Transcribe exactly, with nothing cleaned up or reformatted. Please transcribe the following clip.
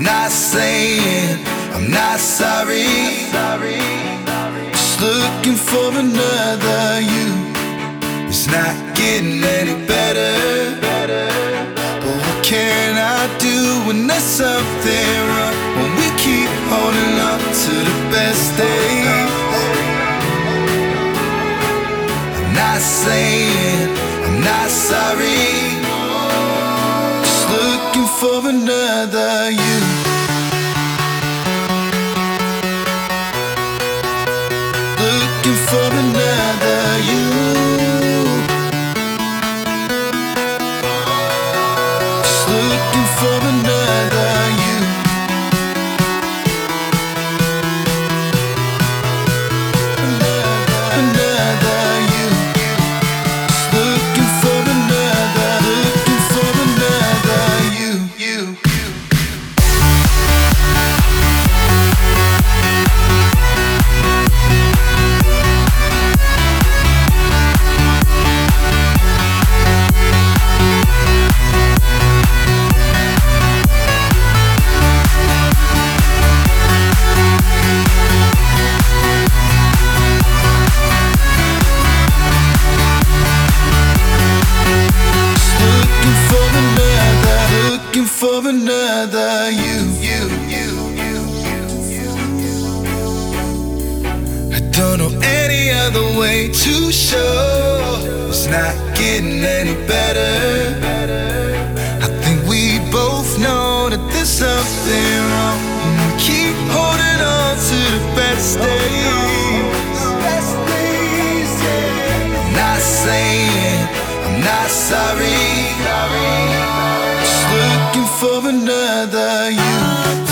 not saying I'm not sorry. Just looking for another you. It's not getting any better. But what can I do when there's something wrong? When we keep holding on to the best days. I'm not saying I'm not sorry. Just looking for another you. Looking for another you. Just looking for another you. Another, another you. Just looking for another, looking for another you, you, you. Looking for another you, you, you, you, you, you, you. I don't know any other way to show it's not getting any better. I think we both know that there's something wrong, and we keep holding on to the best days. I'm not saying I'm not sorry. Looking for another you.